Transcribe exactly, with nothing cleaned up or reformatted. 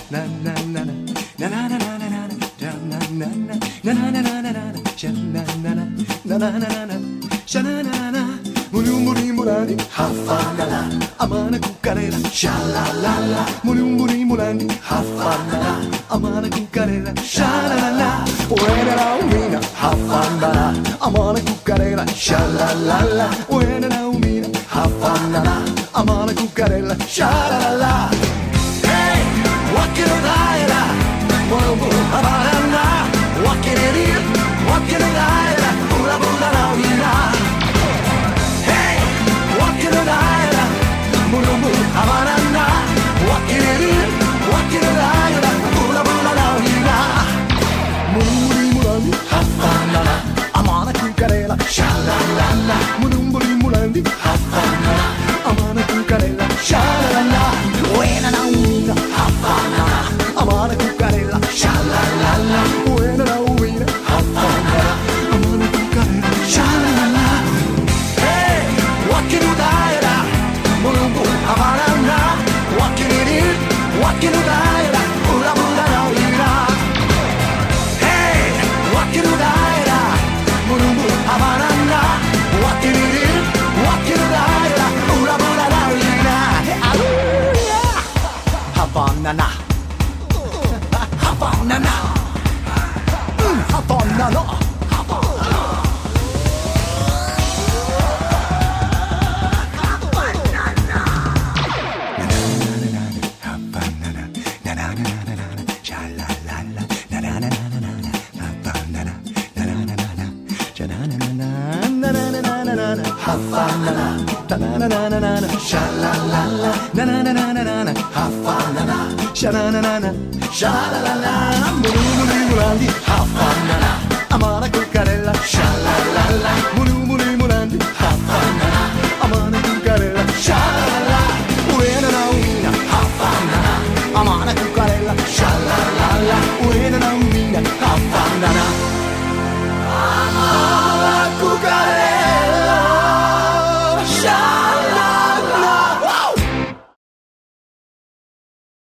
na na na na na na na na na na na na na na na naシャナナナナナナナナシャナナナムリムリムラリハファナラアマナクカレラシャラララムリムリムラリハファナラアマナクカレラシャラララ俺らのみんなハファナラアマナクカレラシャラララ俺らのみんなハファナラアマナクカレラシャラララ Hey わけのないらもうもうハバラナわけれるわけのないらブラブラなみんな Hey わけのないらもうもうハバラナわけれるわけのないらブラブラなみんなムリムランハッパンナラアマナクカレラシャラララムリムランハッパンナラアマナクカレラシャラララウェナナウミナハッパンナラアマナクカレラシャラララウェナナウミナハッパンナラアマナクカレラシャラララ Hey わけのないらものもハマらなわけれるわけのないらブラブラなみんな Hey わけのないらものもハマらなわけれるわけのないらブラブラなみんなあるやハバナナハバナナハバナナハバナナハファナナナナナナナナシャラララナナナナナナハファナナシャラナナナシャラララ